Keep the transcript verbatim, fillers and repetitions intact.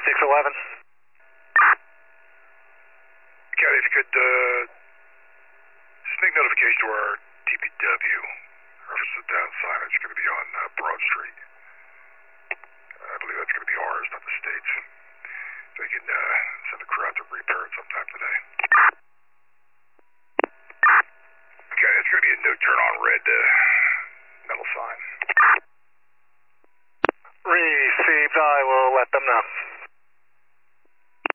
six eleven. Caddy, if you could uh, just make notification to our D P W. Reference to the down sign. It's going to be on uh, Broad Street. Uh, I believe that's going to be ours, not the state's. They can uh, send a crew out to repair it sometime today. Okay, it's going to be a no turn on red uh, metal sign. Received. I will let them know.